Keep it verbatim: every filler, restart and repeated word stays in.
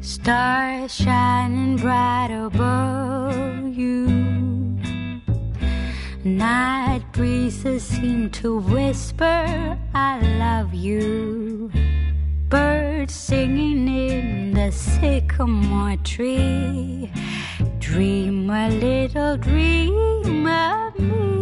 Stars shining bright above you. Night breezes seem to whisper, I love you. Birds singing in the sycamore tree. Dream a little dream of me.